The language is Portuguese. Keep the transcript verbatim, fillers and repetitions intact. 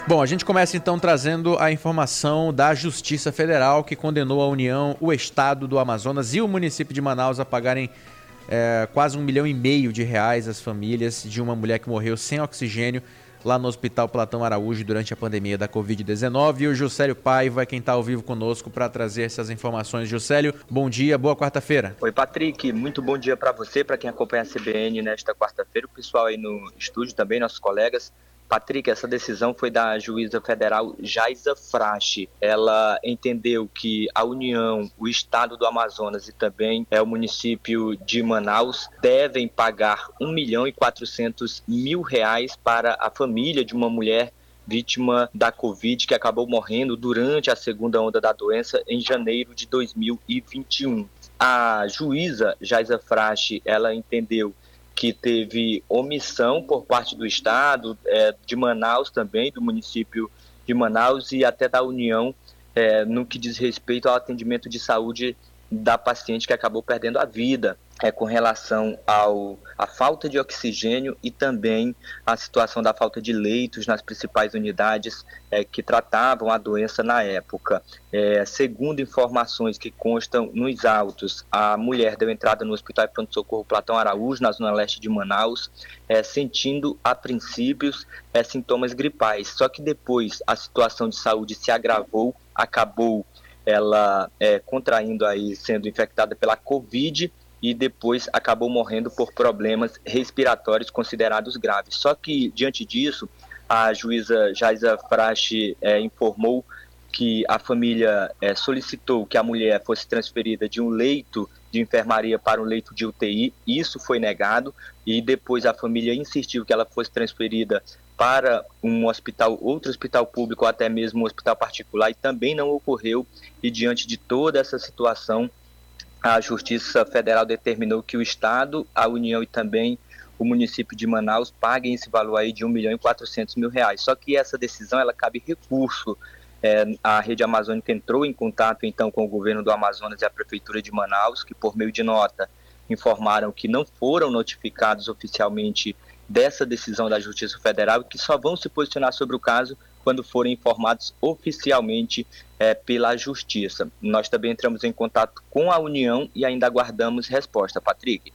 Bom, a gente começa então trazendo a informação da Justiça Federal que condenou a União, o Estado do Amazonas e o município de Manaus a pagarem é, quase um milhão e meio de reais às famílias de uma mulher que morreu sem oxigênio lá no Hospital Platão Araújo durante a pandemia da covid dezenove. E o Juscelio Paiva é quem está ao vivo conosco para trazer essas informações. Juscelio, bom dia, boa quarta-feira. Oi, Patrick, muito bom dia para você, para quem acompanha a C B N nesta quarta-feira, o pessoal aí no estúdio também, nossos colegas. Patrick, essa decisão foi da juíza federal Jaisa Frache. Ela entendeu que a União, o Estado do Amazonas e também é, o município de Manaus devem pagar um milhão e quatrocentos mil reais para a família de uma mulher vítima da Covid que acabou morrendo durante a segunda onda da doença em janeiro de dois mil e vinte e um. A juíza Jaisa Frache, ela entendeu que teve omissão por parte do Estado, é, de Manaus também, do município de Manaus e até da União, é, no que diz respeito ao atendimento de saúde da paciente que acabou perdendo a vida, é, com relação ao, à falta de oxigênio e também a situação da falta de leitos nas principais unidades é, que tratavam a doença na época. É, segundo informações que constam nos autos, a mulher deu entrada no Hospital de Pronto-Socorro Platão Araújo, na zona leste de Manaus, é, sentindo, a princípios, é, sintomas gripais. Só que depois a situação de saúde se agravou, acabou ela é, contraindo aí, sendo infectada pela Covid e depois acabou morrendo por problemas respiratórios considerados graves. Só que, diante disso, a juíza Jaisa Frache é, informou que a família é, solicitou que a mulher fosse transferida de um leito de enfermaria para um leito de U T I, isso foi negado, e depois a família insistiu que ela fosse transferida para um hospital, outro hospital público ou até mesmo um hospital particular, e também não ocorreu, e diante de toda essa situação, a Justiça Federal determinou que o Estado, a União e também o município de Manaus paguem esse valor aí de um milhão e quatrocentos mil reais. Só que essa decisão, ela cabe recurso. É, a Rede Amazônica entrou em contato então com o governo do Amazonas e a Prefeitura de Manaus, que por meio de nota informaram que não foram notificados oficialmente dessa decisão da Justiça Federal e que só vão se posicionar sobre o caso quando forem informados oficialmente é, pela Justiça. Nós também entramos em contato com a União e ainda aguardamos resposta, Patrick.